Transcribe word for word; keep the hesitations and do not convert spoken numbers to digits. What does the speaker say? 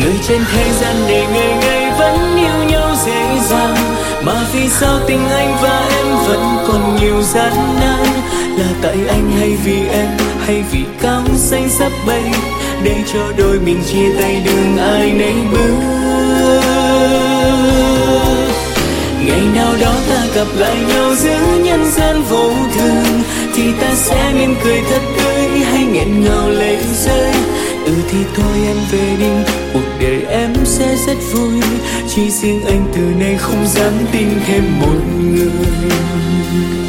người trên thế gian này ngày ngày vẫn yêu nhau dễ dàng, mà vì sao tình anh và em vẫn còn nhiều gian nan? Là tại anh hay vì em, hay vì cao xanh sắp bay, để cho đôi mình chia tay đường ai nấy bước. Ngày nào đó ta gặp lại nhau giữa nhân gian vô thường, thì ta sẽ mỉm cười thật tươi hay nghẹn ngào lệ rơi. Ừ thì thôi em về đi, cuộc đời em sẽ rất vui, chỉ riêng anh từ nay không dám tin thêm một người.